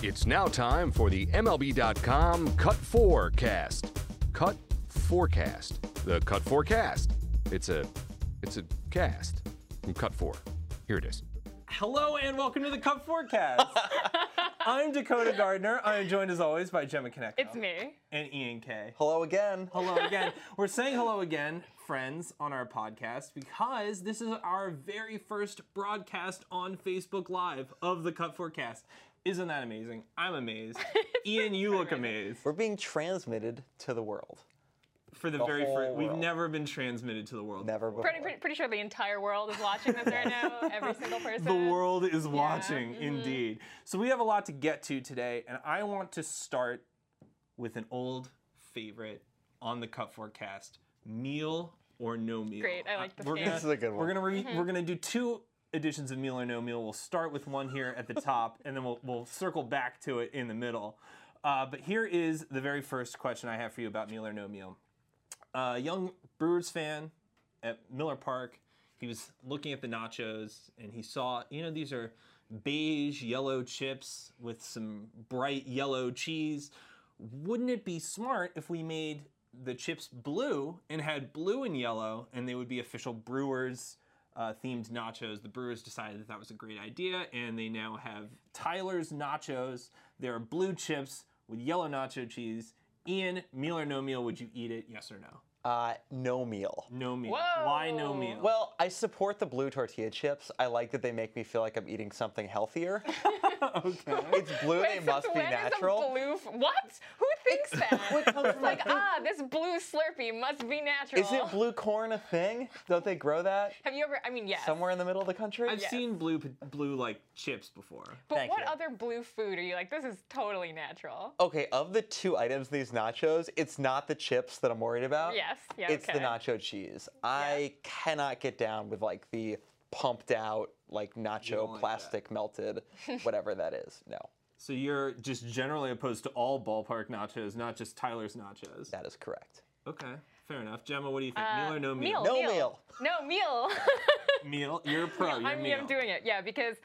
It's now time for the MLB.com Cut 4 cast. Cut Forecast. The Cut 4 cast. It's a cast from Cut 4. Here it is. Hello and welcome to the Cut Forecast. I'm Dakota Gardner. I am joined as always by Gemma Konechno. It's me. And Ian K. Hello again. Hello again. We're saying hello again, friends, on our podcast because this is our very first broadcast on Facebook Live of the Cut Forecast. Isn't that amazing? I'm amazed. Ian, you look amazed. We're being transmitted to the world. For the The very whole first, we've world. never been transmitted to the world. Never before. Pretty sure the entire world is watching this right now. Every single person. The world is watching, indeed. So we have a lot to get to today, and I want to start with an old favorite on the Cut Forecast: meal or no meal. Great, I like this We're game. gonna, This is a good one. We're gonna do two editions of Meal or No Meal. We'll start with one here at the top, and then we'll circle back to it in the middle. But here is the very first question I have for you about Meal or No Meal. A young Brewers fan at Miller Park, he was looking at the nachos and he saw, these are beige yellow chips with some bright yellow cheese. Wouldn't it be smart if we made the chips blue and had blue and yellow, and they would be official Brewers themed nachos? The Brewers decided that was a great idea, and they now have Tyler's Nachos. They're blue chips with yellow nacho cheese. Ian, meal or no meal, would you eat it, yes or no? No meal. No meal. Whoa. Why no meal? Well, I support the blue tortilla chips. I like that they make me feel like I'm eating something healthier. Okay. It's blue, Wait, they must since be when is a natural. what? Who thinks that? It's like, this blue Slurpee must be natural. Isn't blue corn a thing? Don't they grow that Have you ever? I mean, yes. somewhere in the middle of the country? I've Yes. seen blue like chips before. But Thank what you. other blue food are you like? This is totally natural. Okay, of the two items in these nachos, it's not the chips that I'm worried about. Yes. Yeah. It's okay. the nacho cheese. I cannot get down with like the pumped out, like don't nacho like plastic melted, whatever that is. No, So you're just generally opposed to all ballpark nachos, not just Tyler's Nachos. that is correct. Okay, fair enough. Gemma, what do you think? Meal or no meal? Meal. No meal. No meal. Meal. You're a pro. You're meal. I'm doing it, yeah, because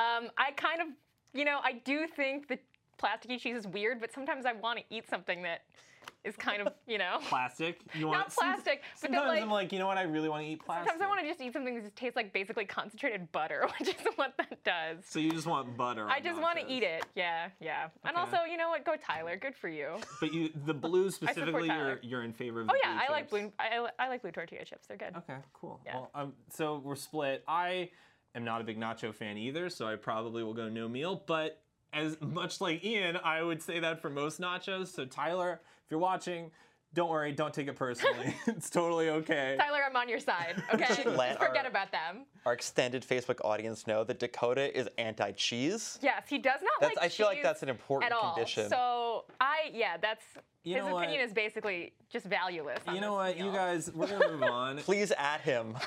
I kind of, I do think the plasticky cheese is weird, but sometimes I want to eat something that is kind of, Plastic. You want not plastic, but Sometimes then, I'm like, you know what? I really want to eat plastic. sometimes I want to just eat something that just tastes like basically concentrated butter, which is what that does. So you just want butter. I just want to eat it, yeah. And Okay. also, you know what? Go Tyler, good for you. But the blue specifically, Tyler. you're in favor of. Oh the yeah, blue I like chips. blue. I like blue tortilla chips. They're good. Okay, cool. Yeah. Well, so we're split. I am not a big nacho fan either, so I probably will go no meal. But as much like Ian, I would say that for most nachos. So Tyler, if you're watching, don't worry, don't take it personally. It's totally okay. Tyler, I'm on your side. Okay, should let just forget our- about them. Our extended Facebook audience know that Dakota is anti-cheese. Yes, he does not That's, like I feel like cheese that's an important at all. condition. So that's You his know what? opinion is basically just valueless. on You know this what, you meal. guys, we're gonna move on. Please at him.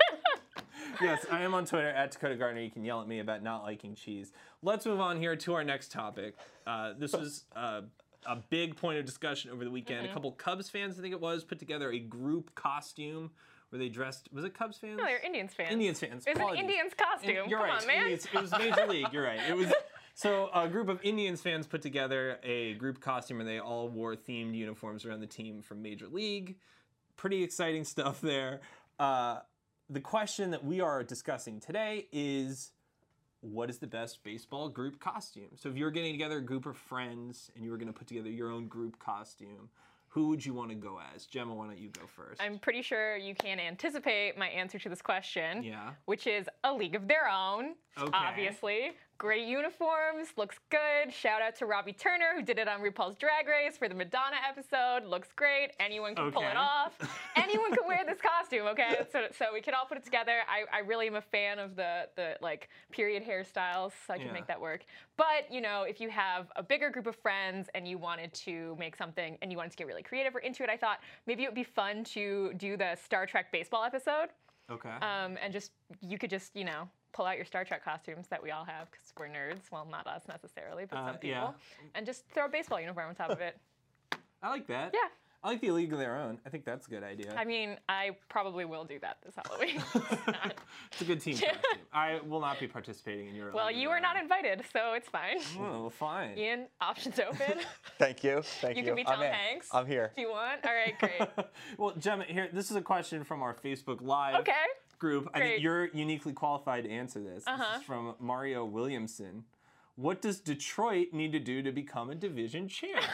Yes, I am on Twitter at Dakota Gardner. You can yell at me about not liking cheese. Let's move on here to our next topic. This was a big point of discussion over the weekend. A couple Cubs fans, I think it was, put together a group costume where they dressed. Was it Cubs fans? No, they're Indians fans. Indians fans. It's an Apologies. Indians costume. You're Come right. on, man. It was Major League. You're right. It was. So a group of Indians fans put together a group costume, and they all wore themed uniforms around the team from Major League. Pretty exciting stuff there. The question that we are discussing today is, what is the best baseball group costume? So if you're getting together a group of friends and you were going to put together your own group costume, who would you want to go as? Gemma, why don't you go first? I'm pretty sure you can anticipate my answer to this question. Yeah. Which is A League of Their Own. Okay. Obviously. Great uniforms, looks good. Shout out to Robbie Turner, who did it on RuPaul's Drag Race for the Madonna episode. Looks great. Anyone can pull Okay. it off. Anyone can wear this costume, okay? So we can all put it together. I really am a fan of the like period hairstyles, so I can Yeah. make that work. But, if you have a bigger group of friends and you wanted to make something and you wanted to get really creative or into it, I thought maybe it would be fun to do the Star Trek baseball episode. Okay. And you could just, pull out your Star Trek costumes that we all have because we're nerds. Well, not us necessarily, but some people. yeah. And just throw a baseball uniform on top of it. I like that. Yeah. I like the League of Their Own. I think that's a good idea. I mean, I probably will do that this Halloween. It's a good team costume. I will not be participating in your. Well, League of you Their are not Own. invited, so it's fine. Oh, well, fine. Ian, options open. Thank you. Thank you. You can be I'm Tom in. Hanks. I'm here. If you want. All right, great. Well, Gemma, here. This is a question from our Facebook Live Okay. group. I Great. think you're uniquely qualified to answer this. This is from Mario Williamson. What does Detroit need to do to become a division champ?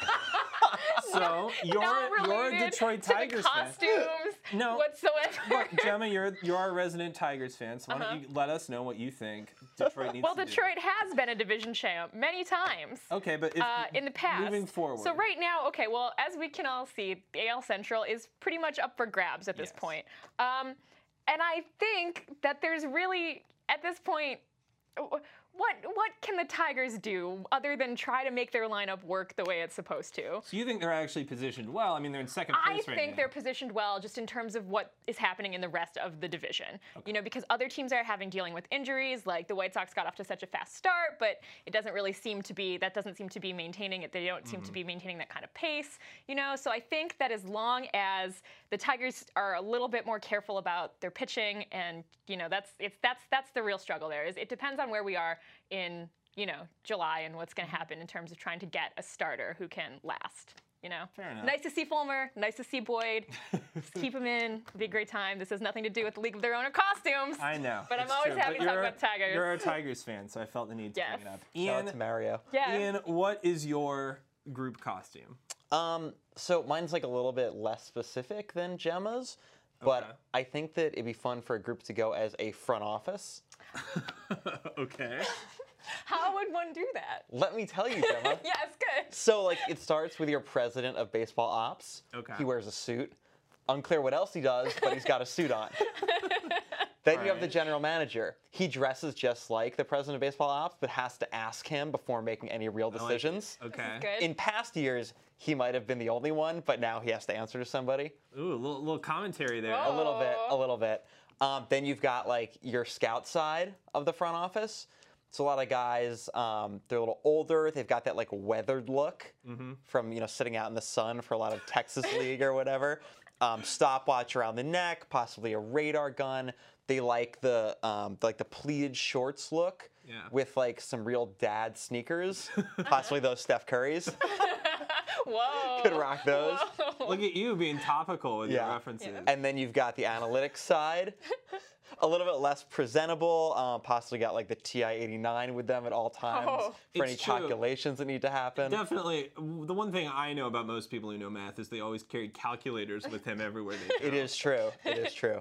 So you're a related Detroit to the Tigers fan. costumes No. whatsoever. Look, Gemma, you're our resident Tigers fan, so why don't you let us know what you think Detroit needs Well, to do? Detroit has been a division champ many times. Okay, but if, In the past. moving forward. So right now, okay, well, as we can all see, the AL Central is pretty much up for grabs at this Yes. point. And I think that there's really, at this point, what can the Tigers do other than try to make their lineup work the way it's supposed to? So you think they're actually positioned well? I mean, they're in second I place right think now. they're positioned well just in terms of what is happening in the rest of the division. You know, because other teams are dealing with injuries, like the White Sox got off to such a fast start, but it doesn't really seem to be, that doesn't seem to be maintaining it. They don't seem to be maintaining that kind of pace, you know? So I think that as long as the Tigers are a little bit more careful about their pitching, and, you know, that's the real struggle there. Is it depends on where we are in, you know, July and what's going to happen in terms of trying to get a starter who can last. You know, Fair enough. Nice to see Fulmer. Nice to see Boyd. Just keep him in. It'll be a great time. This has nothing to do with the League of Their Own or costumes. I know. But I'm it's always true. happy But to talk you're- about Tigers. You're a Tigers fan, so I felt the need to Yes. bring it up. Shout out to Ian, Mario. Yeah. Ian, what is your group costume? So mine's like a little bit less specific than Gemma's, but Okay. I think that it'd be fun for a group to go as a front office. Okay. How would one do that? Let me tell you, Gemma. Yes, good. So like it starts with your president of baseball ops. Okay. He wears a suit. Unclear what else he does, but he's got a suit on. Then you have the Right. general manager. He dresses just like the president of baseball ops, but has to ask him before making any real I like it. decisions. Okay. Good. In past years, he might have been the only one, but now he has to answer to somebody. Ooh, a little commentary there. Whoa. A little bit, a Oh. little bit. Then you've got like your scout side of the front office. So a lot of guys, they're a little older. They've got that like weathered look from sitting out in the sun for a lot of Texas League or whatever. Stopwatch around the neck, possibly a radar gun. They like the pleated shorts look Yeah. with like some real dad sneakers, possibly those Steph Currys. Whoa. Could rock those. Whoa. Look at you being topical with your Yeah. references. Yeah. And then you've got the analytics side, a little bit less presentable. Possibly got like the TI-89 with them at all times Oh. for any It's true. calculations that need to happen. Definitely. The one thing I know about most people who know math is they always carried calculators with him everywhere they go. It is true. It is true.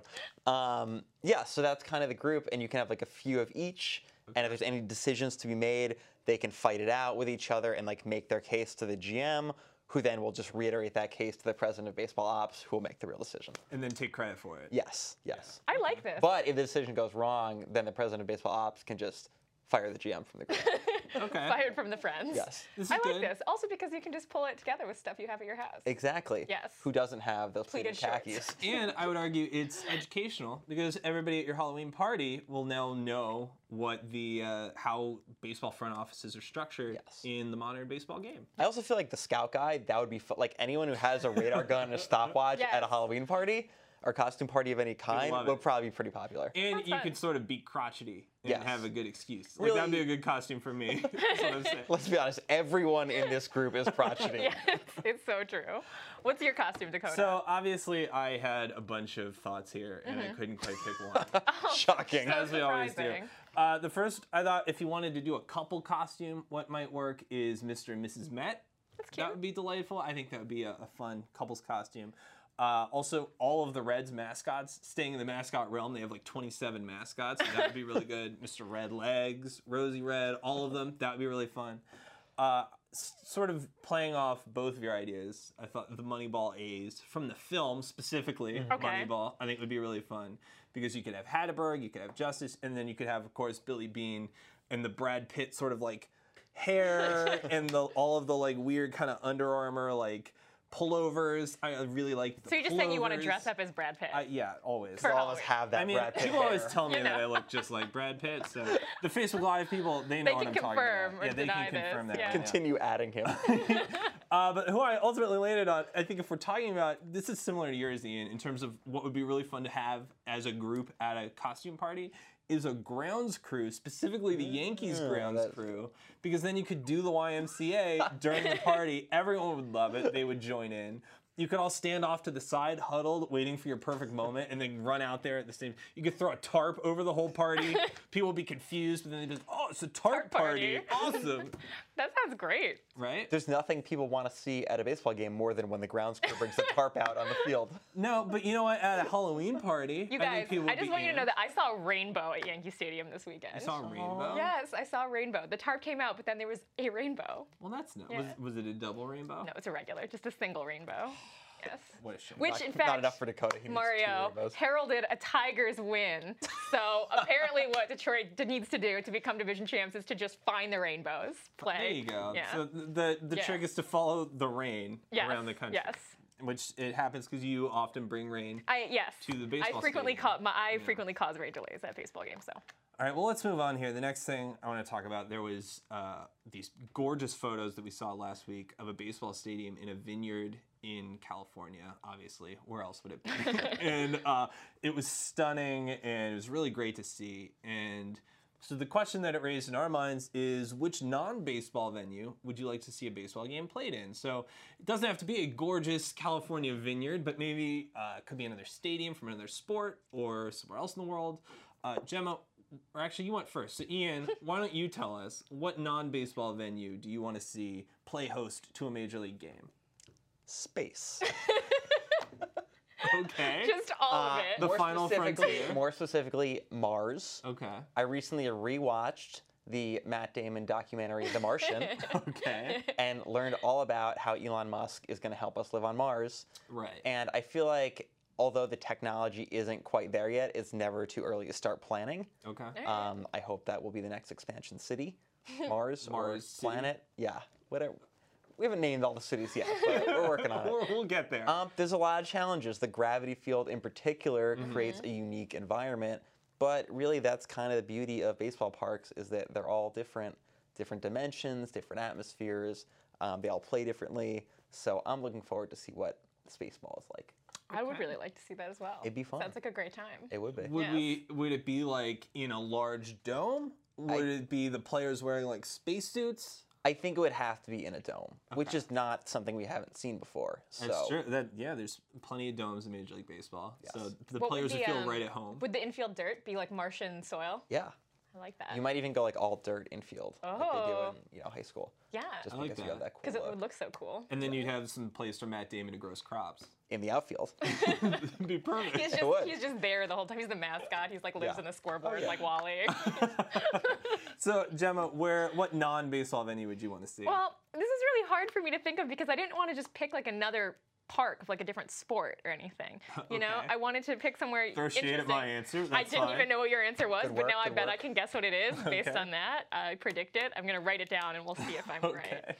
Yeah, so that's kind of the group, and you can have like a few of each. And if there's any decisions to be made, they can fight it out with each other and like make their case to the GM, who then will just reiterate that case to the president of baseball ops, who will make the real decision. And then take credit for it. Yes, yes. I like this. But if the decision goes wrong, then the president of baseball ops can just fire the GM from the group. Okay. Fired from the friends. Yes. This is I like good. this. Also because you can just pull it together with stuff you have at your house. Exactly. Yes. Who doesn't have those pleated Pleated shorts. khakis? And I would argue it's educational because everybody at your Halloween party will now know what the how baseball front offices are structured Yes. in the modern baseball game. I also feel like the scout guy, that would be like anyone who has a radar gun and a stopwatch at a Yes. Halloween party or costume party of any kind love would it. probably be pretty popular. And That's you fun. could sort of be crotchety and Yes. have a good excuse. Really- Like, that'd be a good costume for me. That's what I'm saying. Let's be honest, everyone in this group is crotchety. Yeah, it's so true. What's your costume, Dakota? So obviously I had a bunch of thoughts here and I couldn't quite pick one. Shocking. So As we always do. surprising. The first, I thought if you wanted to do a couple costume, what might work is Mr. and Mrs. Met. That's cute. That would be delightful. I think that would be a fun couple's costume. Also, all of the Reds mascots, staying in the mascot realm, they have like 27 mascots. So that would be really good. Mr. Red Legs, Rosie Red, all of them. That would be really fun. Sort of playing off both of your ideas, I thought the Moneyball A's from the film specifically, Okay. Moneyball, I think would be really fun because you could have Hatterberg, you could have Justice, and then you could have, of course, Billy Bean and the Brad Pitt sort of like hair and all of the like weird kind of Under Armour like pullovers. I really like the So you're just saying you want to pullovers. dress up as Brad Pitt? Yeah, always. For All of us have that I mean, Brad Pitt people always hair. tell me You that know. I look just like Brad Pitt. So the Facebook Live people, they know They what can I'm talking confirm about. or Yeah, they deny can confirm this, that. yeah. right now. Continue adding him. But who I ultimately landed on, I think if we're talking about, this is similar to yours, Ian, in terms of what would be really fun to have as a group at a costume party, is a grounds crew, specifically the Yankees grounds that's- crew, because then you could do the YMCA during the party. Everyone would love it. They would join in. You could all stand off to the side, huddled, waiting for your perfect moment, and then run out there at the same. You could throw a tarp over the whole party. People would be confused, but then they'd be like, "Oh, it's a tarp party! Awesome!" That sounds great. Right? There's nothing people want to see at a baseball game more than when the grounds crew brings the tarp out on the field. No, but you know what? At a Halloween party, You I guys, think people I would just be want you to in. know that I saw a rainbow at Yankee Stadium this weekend. You saw a rainbow. Yes, I saw a rainbow. The tarp came out, but then there was a rainbow. Well, that's no. Yeah. Was it a double rainbow? No, it's a regular, just a single rainbow. Yes. What a shame. Which, Not- in not fact, enough for Dakota. He needs two Mario rainbows. heralded a Tigers win. So apparently, what Detroit needs to do to become division champs is to just find the rainbows. Play. There you go. Yeah. So the Yeah. trick is to follow the rain Yes, around the country. Yes. Which it happens because you often bring rain. Yes. To the baseball I frequently stadium. frequently cause rain delays at baseball games. So. All right, well, let's move on here. The next thing I want to talk about, there was these gorgeous photos that we saw last week of a baseball stadium in a vineyard in California, obviously. Where else would it be? And it was stunning, and it was really great to see. And so the question that it raised in our minds is, which non-baseball venue would you like to see a baseball game played in? So it doesn't have to be a gorgeous California vineyard, but maybe it could be another stadium from another sport or somewhere else in the world. Gemma, or actually you went first. So Ian, why don't you tell us, what non-baseball venue do you want to see play host to a major league game? Space. Okay. Just all of it. The final frontier. More specifically, Mars. Okay. I recently rewatched the Matt Damon documentary, The Martian, Okay. and learned all about how Elon Musk is going to help us live on Mars. Right. And I feel like, although the technology isn't quite there yet, it's never too early to start planning. Okay. I hope that will be the next expansion city, Mars, Mars or City? planet. Yeah, whatever. We haven't named all the cities yet, but we're working on it. We'll get there. There's a lot of challenges. The gravity field in particular creates a unique environment, but really that's kind of the beauty of baseball parks is that they're all different dimensions, different atmospheres. They all play differently. So I'm looking forward to see what space ball is like. I would really like to see that as well. It'd be fun. Sounds like a great time. It would be. Would it be like in a large dome? Would it be the players wearing like spacesuits? I think it would have to be in a dome, which is not something we haven't seen before. So That's true. There's plenty of domes in Major League Baseball, so the What players would the, feel right at home. Would the infield dirt be like Martian soil? yeah, I like that. you might even go like all dirt infield, like they Oh. do in high school. Yeah. Just I like because you have that. that cool Because it look. would look so cool. And then you'd have some place for Matt Damon to grow his crops. In the outfield. It'd be perfect. would. He's just there the whole time. He's the mascot. He's like lives Yeah. in a scoreboard yeah. like Wally. So Gemma, what non-baseball venue would you want to see? Well, this is really hard for me to think of because I didn't want to just pick like another park of like a different sport or anything. You know, Okay. I wanted to pick somewhere Throw shade at my answer. I That's didn't fine. even know what your answer was, Good but work, now I good bet I work. can guess what it is based Okay. on that. I predict it. I'm gonna write it down and we'll see if I'm right.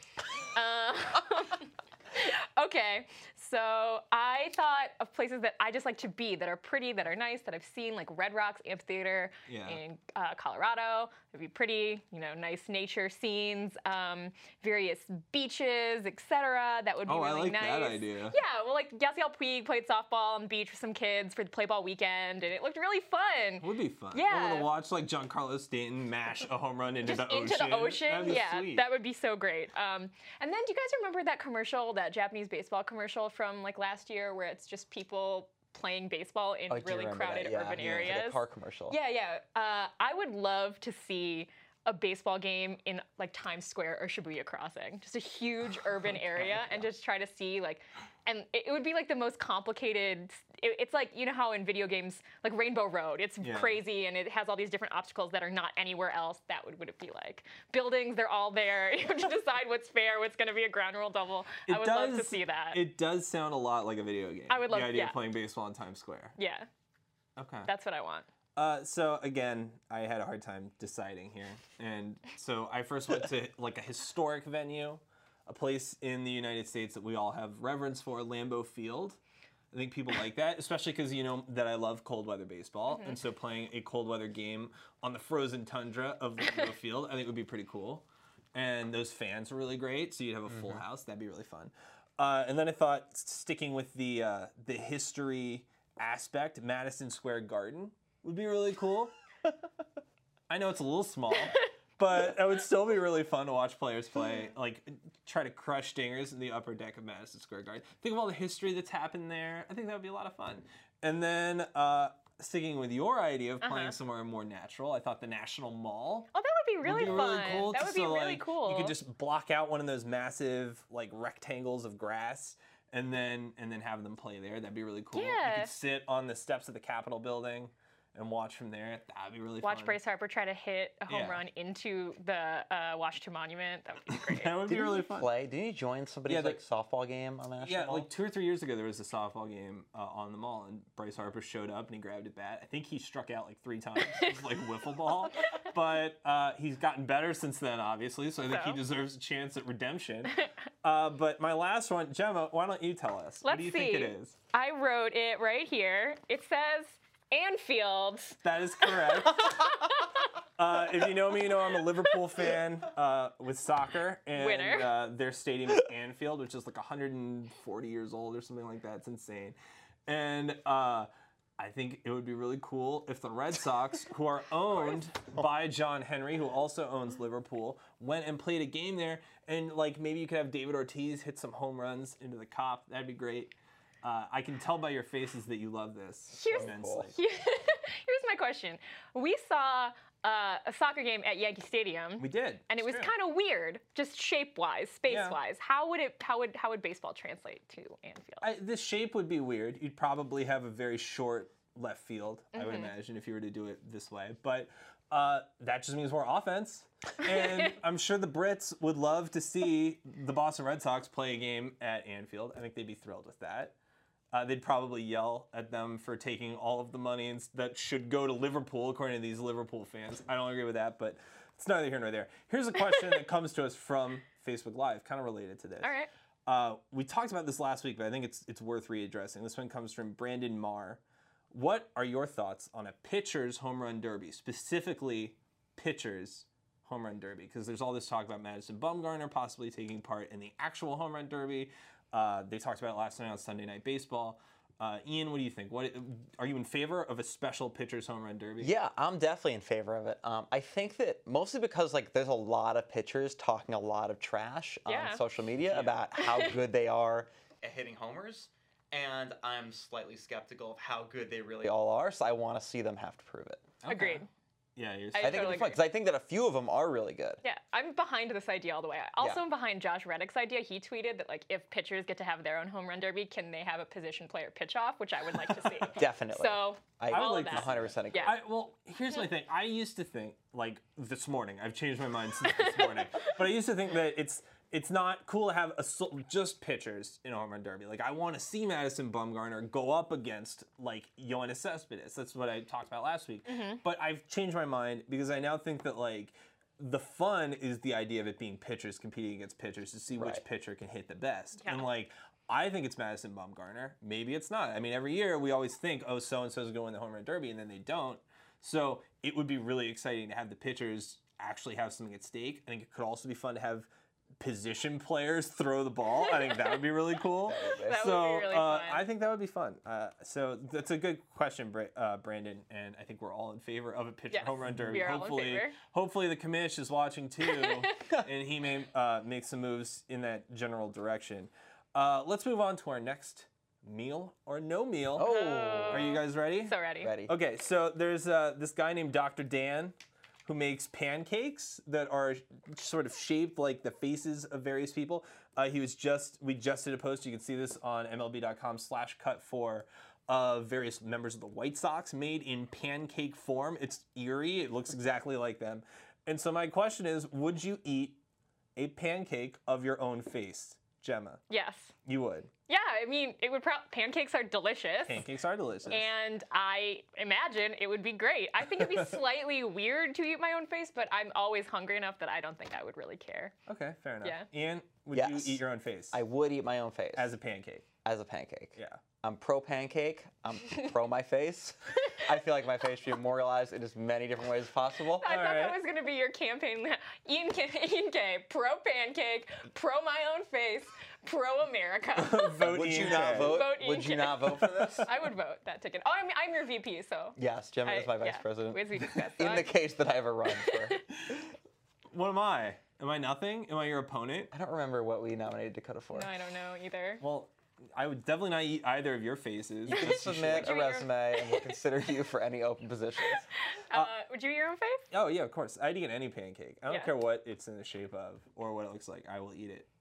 Okay. Okay, so I thought of places that I just like to be, that are pretty, that are nice, that I've seen, like Red Rocks Amphitheater Yeah. in Colorado. It'd be pretty, you know, nice nature scenes, various beaches, etc. That would be Oh, I really like nice. that idea. Yeah, well, like Yasiel Puig played softball on the beach with some kids for the play ball weekend, and it looked really fun. It would be fun. Yeah. Or to watch like Giancarlo Stanton mash a home run into Just the ocean. into the ocean, That'd be yeah, sweet. that would be so great. And then, do you guys remember that commercial, that Japanese baseball commercial from like last year, where it's just people playing baseball in I do really remember crowded that, yeah. urban Yeah, areas? like a car commercial. Yeah, yeah. I would love to see a baseball game in like Times Square or Shibuya Crossing, just a huge urban area, and just try to see like, and it would be like the most complicated. It's like, you know how in video games, like Rainbow Road, it's Yeah. crazy and it has all these different obstacles that are not anywhere else. That would it be like. Buildings, they're all there. You have to decide what's fair, what's going to be a ground rule double. I would love to see that. It does sound a lot like a video game. I would love- the idea yeah. of playing baseball in Times Square. Yeah, Okay. that's what I want. So again, I had a hard time deciding here, and so I first went to like a historic venue, a place in the United States that we all have reverence for, Lambeau Field. I think people like that, especially because you know that I love cold weather baseball, and so playing a cold weather game on the frozen tundra of Lambeau Field, I think would be pretty cool. And those fans were really great, so you'd have a full house. That'd be really fun. And then I thought, sticking with the history aspect, Madison Square Garden would be really cool. I know it's a little small, but it would still be really fun to watch players play, like try to crush dingers in the upper deck of Madison Square Garden. Think of all the history that's happened there. I think that would be a lot of fun. And then sticking with your idea of playing somewhere more natural, I thought the National Mall. Oh, that would be really fun. Cool. That would be really cool. You could just block out one of those massive like rectangles of grass and then have them play there. That'd be really cool. Yeah. You could sit on the steps of the Capitol building and watch from there. That'd be really fun. Watch Bryce Harper try to hit a home run into the Washington Monument. That would be great. That would be really fun. Didn't he join somebody's like softball game on the National Mall? Like 2 or 3 years ago, there was a softball game on the mall, and Bryce Harper showed up and he grabbed a bat. I think he struck out like 3 times. It was like wiffle ball. But he's gotten better since then, obviously, so I think he deserves a chance at redemption. But my last one, Gemma, why don't you tell us? What do you think it is? I wrote it right here. It says Anfield. That is correct. If you know me, you know I'm a Liverpool fan with soccer. And their stadium is Anfield, which is like 140 years old or something like that. It's insane. And I think it would be really cool if the Red Sox, who are owned by John Henry, who also owns Liverpool, went and played a game there. And like maybe you could have David Ortiz hit some home runs into the Cop. That'd be great. I can tell by your faces that you love this immensely. Here's my question. We saw a soccer game at Yankee Stadium. We did. And it was kind of weird, just shape-wise, space-wise. How would baseball translate to Anfield? The shape would be weird. You'd probably have a very short left field, I would imagine, if you were to do it this way. But that just means more offense. And I'm sure the Brits would love to see the Boston Red Sox play a game at Anfield. I think they'd be thrilled with that. They'd probably yell at them for taking all of the money that should go to Liverpool, according to these Liverpool fans. I don't agree with that, but it's neither here nor there. Here's a question that comes to us from Facebook Live, kind of related to this. All right. We talked about this last week, but I think it's worth readdressing. This one comes from Brandon Marr. What are your thoughts on a pitcher's home run derby, specifically pitcher's home run derby? Because there's all this talk about Madison Bumgarner possibly taking part in the actual home run derby. They talked about it last night on Sunday Night Baseball. Ian, what do you think? Are you in favor of a special pitcher's home run derby? Yeah, I'm definitely in favor of it. I think that mostly because like there's a lot of pitchers talking a lot of trash on social media about how good they are at hitting homers, and I'm slightly skeptical of how good they really all are. So I want to see them have to prove it. Okay. Agreed. Yeah, I think it'd be fun because I think that a few of them are really good. Yeah, I'm behind this idea all the way. I'm behind Josh Reddick's idea. He tweeted that like if pitchers get to have their own home run derby, can they have a position player pitch off, which I would like to see. Definitely. So I would like 100% agree. Yeah. Well, here's my thing. I used to think like this morning. I've changed my mind since this morning. But I used to think that it's not cool to have just pitchers in a home run derby. Like, I want to see Madison Bumgarner go up against, like, Yoenis Cespedes. That's what I talked about last week. But I've changed my mind because I now think that, like, the fun is the idea of it being pitchers competing against pitchers to see which pitcher can hit the best. Yeah. And, like, I think it's Madison Bumgarner. Maybe it's not. I mean, every year we always think, oh, so-and-so's going to win the home run derby, and then they don't. So it would be really exciting to have the pitchers actually have something at stake. I think it could also be fun to have position players throw the ball. I think that would be really cool. That would be really fun. I think that would be fun. So that's a good question, Brandon, and I think we're all in favor of a pitcher home run derby. We are all in favor. Hopefully the commish is watching too, and he may make some moves in that general direction. Let's move on to our next meal or no meal. Oh. Are you guys ready? So ready. Ready. Okay, so there's this guy named Dr. Dan who makes pancakes that are sort of shaped like the faces of various people. We just did a post, you can see this on MLB.com/cut4, of various members of the White Sox made in pancake form. It's eerie, it looks exactly like them. And so my question is, would you eat a pancake of your own face, Gemma? Yes. You would? Yeah, I mean, it would pancakes are delicious. Pancakes are delicious. And I imagine it would be great. I think it'd be slightly weird to eat my own face, but I'm always hungry enough that I don't think I would really care. Okay, fair enough. Yeah. Ian, would Yes. you eat your own face? I would eat my own face As a pancake. as a pancake. Yeah. I'm pro pancake. I'm pro my face. I feel like my face should be immortalized in as many different ways as possible. I thought that right. was going to be your campaign. Ian K, pro pancake, pro my own face, pro America. Vote Would Ian you not K. vote? Vote Ian Would you K. not vote for this? I would vote that ticket. Oh, I'm your VP, so. Yes, Gemma is my vice president. As we discussed. In the case that I ever run for. What am I? Am I nothing? Am I your opponent? I don't remember what we nominated Dakota for. No, I don't know either. Well, I would definitely not eat either of your faces. Just Yes, you should. submit a Would you eat your- resume and we'll consider you for any open positions. Would you eat your own face? Oh yeah, of course. I'd eat any pancake. I don't Yeah. care what it's in the shape of or what it looks like. I will eat it.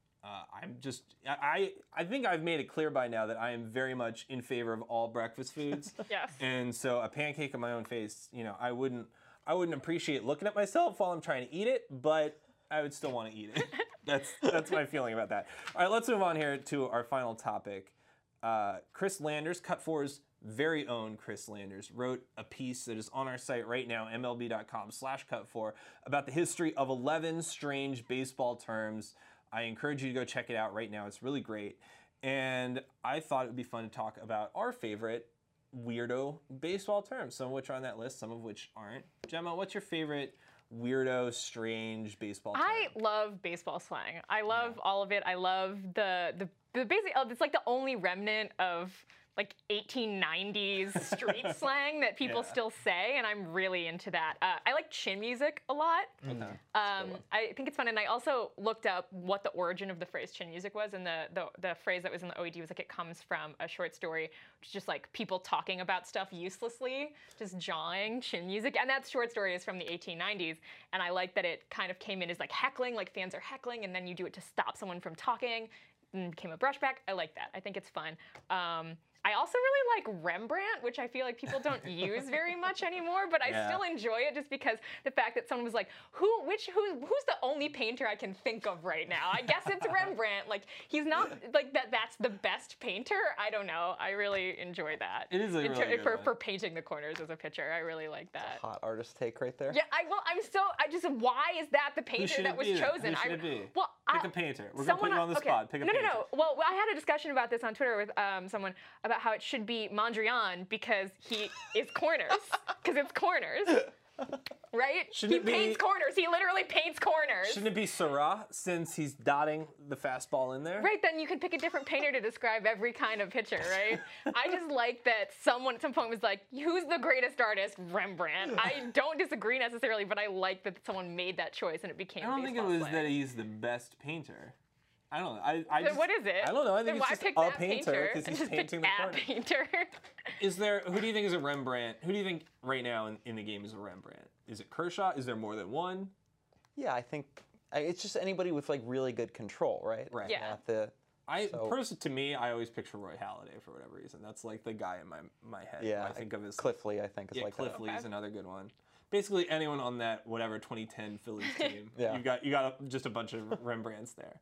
I think I've made it clear by now that I am very much in favor of all breakfast foods. Yes. And so a pancake in my own face, I wouldn't appreciate looking at myself while I'm trying to eat it, but I would still want to eat it. That's my feeling about that. All right, let's move on here to our final topic. Chris Landers, Cut4's very own Chris Landers, wrote a piece that is on our site right now, mlb.com/cut4, about the history of 11 strange baseball terms. I encourage you to go check it out right now. It's really great. And I thought it would be fun to talk about our favorite weirdo baseball terms, some of which are on that list, some of which aren't. Gemma, what's your favorite weirdo, strange baseball term? I love baseball slang. I love all of it. I love the basic. It's like the only remnant of like 1890s street slang that people Yeah. still say, and I'm really into that. I like chin music a lot. Okay. I think it's fun, and I also looked up what the origin of the phrase chin music was, and the phrase that was in the OED was like it comes from a short story, which is just like people talking about stuff uselessly, just jawing, chin music, and that short story is from the 1890s, and I like that it kind of came in as like heckling, like fans are heckling, and then you do it to stop someone from talking, and became a brushback. I like that. I think it's fun. I also really like Rembrandt, which I feel like people don't use very much anymore, but I Yeah. still enjoy it just because the fact that someone was like, who's the only painter I can think of right now? I guess it's Rembrandt. Like he's not like that's the best painter. I don't know. I really enjoy that. It is a In really good for, one. for painting the corners as a pitcher. I really like that. Hot artist take right there. Yeah, why is that the Who painter should that it was be then? chosen? Who should it be? Well, Pick a painter. We're going to put you on the okay. spot. Pick a painter. No. Well, I had a discussion about this on Twitter with someone about how it should be Mondrian because he is corners. Because it's corners. Right? Shouldn't he it be- paints corners. He literally paints corners. Shouldn't it be Syrah since he's dotting the fastball in there? Right, then you can pick a different painter to describe every kind of pitcher, right? I just like that someone at some point was like, who's the greatest artist? Rembrandt. I don't disagree necessarily, but I like that someone made that choice and it became I don't think it baseball was slang. that he's the best painter. I don't know. I Then just, what is it? I don't know. I think Then it's why just pick a that painter because and he's just pick painting the a corner. painter? Who do you think is a Rembrandt? Who do you think right now in the game is a Rembrandt? Is it Kershaw? Is there more than one? Yeah, I think it's just anybody with like really good control, right? Right. Yeah. Not the To me, I always picture Roy Halladay for whatever reason. That's like the guy in my head. yeah. I think of as Cliff Lee, I think is Yeah, like Cliff that. Lee's Okay. another good one. Basically, anyone on that whatever 2010 Phillies team. Yeah. You got just a bunch of Rembrandts there.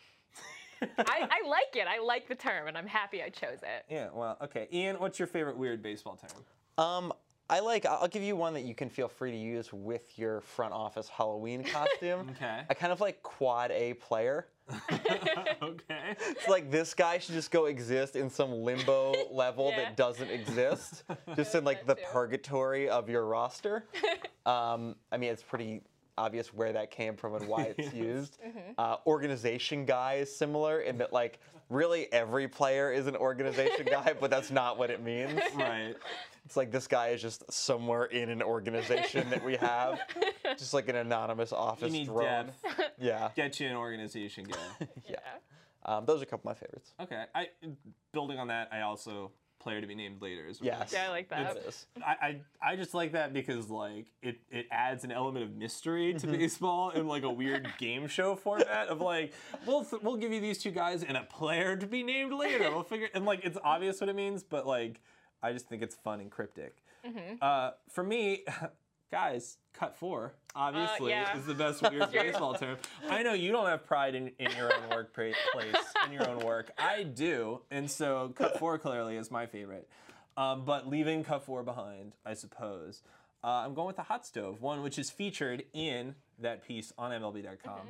I like it. I like the term, and I'm happy I chose it. Yeah. Well, okay. Ian, what's your favorite weird baseball term? I'll give you one that you can feel free to use with your front office Halloween costume. Okay. I kind of like quad A player. Okay. It's like this guy should just go exist in some limbo level Yeah. that doesn't exist, just in like the that too. purgatory of your roster. I mean, it's pretty obvious where that came from and why it's used. Organization guy is similar in that like really every player is an organization guy, but that's not what it means. Right. It's like this guy is just somewhere in an organization that we have, just like an anonymous office You need drone. depth. Yeah, Get you an organization guy. Yeah. those are a couple of my favorites. Okay. Building on that, I also player to be named later as well. Yes. Yeah, I like that. It is. I just like that because like it adds an element of mystery to baseball in like a weird game show format of like we'll give you these two guys and a player to be named later. We'll figure and like it's obvious what it means, but like I just think it's fun and cryptic. For me, guys, cut 4, obviously, yeah. is the best weird baseball term. I know you don't have pride in your own workplace, in your own work. I do, and so cut 4 clearly is my favorite. But leaving cut 4 behind, I suppose, I'm going with the hot stove, one which is featured in that piece on MLB.com.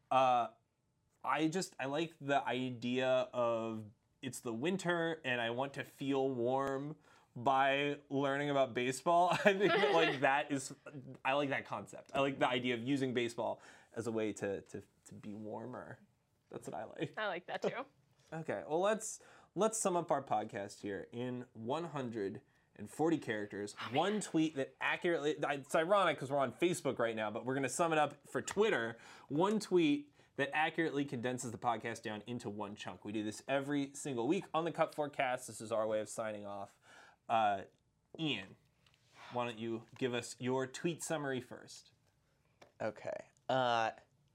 I like the idea of it's the winter and I want to feel warm by learning about baseball. I think that, I like that concept. I like the idea of using baseball as a way to be warmer. That's what I like. I like that too. Okay, well let's sum up our podcast here in 140 characters. One tweet that accurately, it's ironic because we're on Facebook right now, but we're gonna sum it up for Twitter. One tweet that accurately condenses the podcast down into one chunk. We do this every single week on the Cut Forecast. This is our way of signing off. Ian, why don't you give us your tweet summary first? Okay.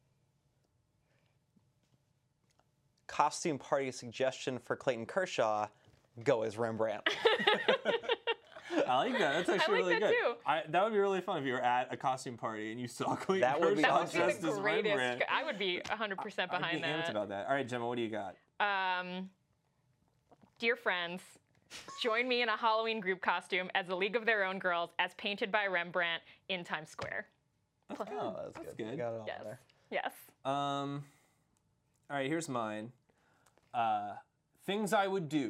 Costume party suggestion for Clayton Kershaw, go as Rembrandt. I like that. That's actually like really that good. too. That would be really fun if you were at a costume party and you saw Clayton That would be Kershaw awesome. dressed The as greatest. Rembrandt. I would be 100% behind I'd be amped that. about that. All right, Gemma, what do you got? Dear friends, join me in a Halloween group costume as a League of Their Own girls as painted by Rembrandt in Times Square. Oh, that's good. good. You got it all Yes. there. Yes. All right, here's mine. Things I would do, :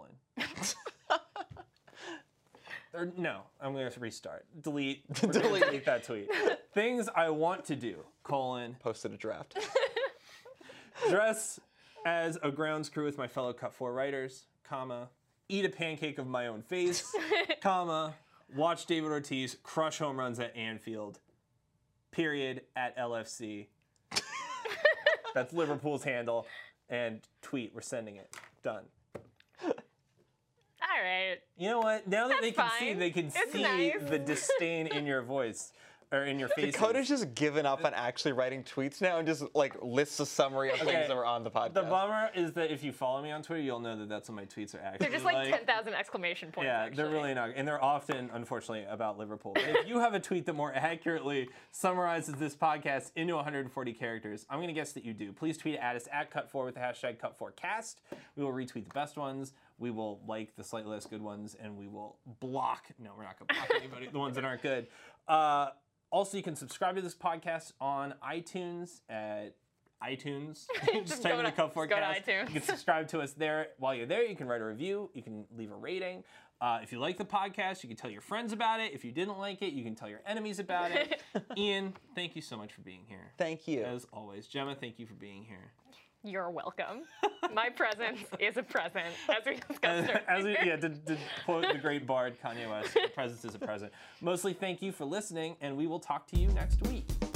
Or no, I'm going to restart. Delete. We're gonna delete that tweet. Things I want to do, : Posted a draft. dress as a grounds crew with my fellow Cut 4 writers, eat a pancake of my own face, watch David Ortiz crush home runs at Anfield, period, at LFC. That's Liverpool's handle. And tweet, we're sending it. Done. All right. You know what? Now that That's they can fine. It's see nice. the disdain in your voice or in your face. Dakota's just given up on actually writing tweets now and just like lists a summary of things that were on the podcast. The bummer is that if you follow me on Twitter, you'll know that that's what my tweets are actually. They're just like 10,000 exclamation points. Yeah, actually. they're really not, and they're often, unfortunately, about Liverpool. But if you have a tweet that more accurately summarizes this podcast into 140 characters, I'm going to guess that you do. Please tweet at us at Cut4 with the hashtag Cut4Cast. We will retweet the best ones. We will like the slightly less good ones, and we will block. No, we're not going to block anybody. The ones that aren't good. Also, you can subscribe to this podcast on iTunes at iTunes. Just type in the Cut Forecast. Go to iTunes. You can subscribe to us there. While you're there, you can write a review. You can leave a rating. If you like the podcast, you can tell your friends about it. If you didn't like it, you can tell your enemies about it. Ian, thank you so much for being here. Thank you. As always. Gemma, thank you for being here. You're welcome. My presence is a present, as we discussed earlier. To quote the great bard Kanye West, the presence is a present. Mostly thank you for listening, and we will talk to you next week.